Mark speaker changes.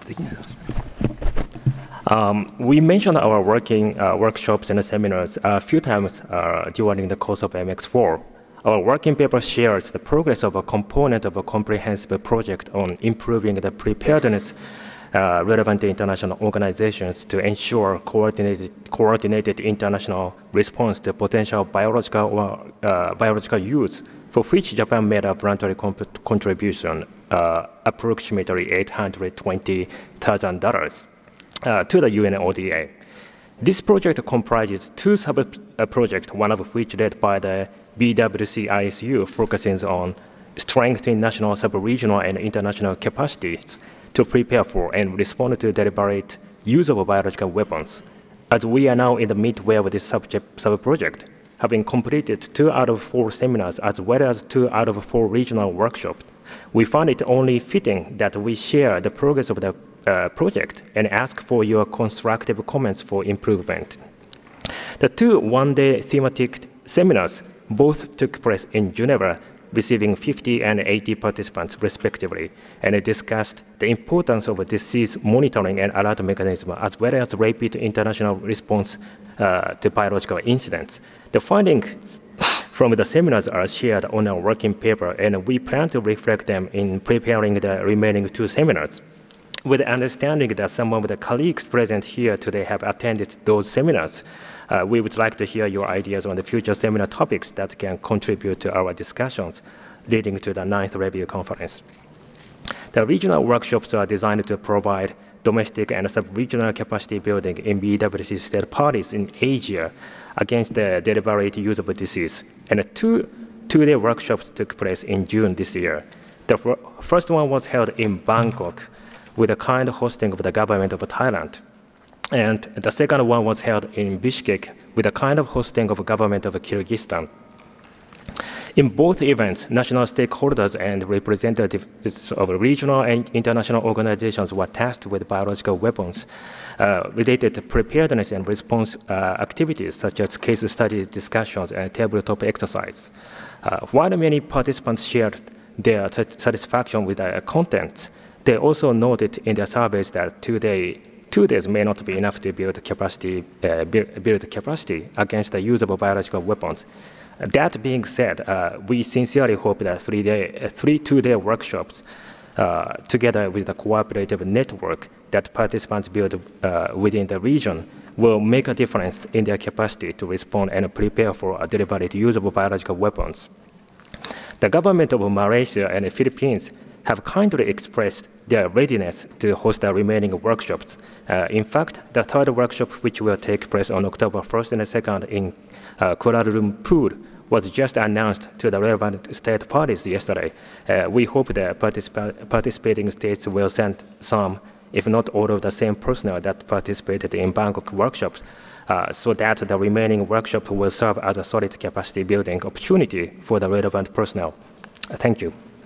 Speaker 1: We mentioned our working workshops and seminars a few times during the course of MX4. Our working paper shares the progress of a component of a comprehensive project on improving the preparedness relevant to international organizations to ensure coordinated international response to potential biological use, for which Japan made a voluntary contribution, approximately $820,000, to the UNODA. This project comprises two sub-projects, one of which led by the BWC-ISU, focuses on strengthening national, sub-regional, and international capacities to prepare for and respond to deliberate use of biological weapons. As we are now in the midway of this sub-project, having completed 2 out of 4 seminars as well as 2 out of 4 regional workshops, we found it only fitting that we share the progress of the project and ask for your constructive comments for improvement. The 2 one-day thematic seminars both took place in Geneva, receiving 50 and 80 participants respectively, and discussed the importance of disease monitoring and alert mechanism, as well as rapid international response to biological incidents. The findings from the seminars are shared on our working paper, and we plan to reflect them in preparing the remaining 2 seminars. With the understanding that some of the colleagues present here today have attended those seminars, we would like to hear your ideas on the future seminar topics that can contribute to our discussions leading to the 9th Review Conference. The regional workshops are designed to provide domestic and sub-regional capacity building in BWC state parties in Asia against the deliberate use of a disease. And 2 two-day workshops took place in June this year. The first one was held in Bangkok with a kind hosting of the government of Thailand. And the second one was held in Bishkek with a kind of hosting of the government of Kyrgyzstan. In both events, national stakeholders and representatives of regional and international organizations were tasked with biological weapons related to preparedness and response activities such as case study discussions and tabletop exercise. While many participants shared their satisfaction with the content, they also noted in their surveys that 2 days may not be enough to build capacity against the use of biological weapons. That being said, we sincerely hope that 3 two-day workshops, together with the cooperative network that participants build within the region, will make a difference in their capacity to respond and prepare for a deliberate use of biological weapons. The government of Malaysia and the Philippines have kindly expressed their readiness to host the remaining workshops. In fact, the 3rd workshop, which will take place on October 1st and 2nd in Kuala Lumpur, was just announced to the relevant state parties yesterday. We hope that participating states will send some, if not all of the same personnel that participated in Bangkok workshops, so that the remaining workshop will serve as a solid capacity building opportunity for the relevant personnel. Thank you.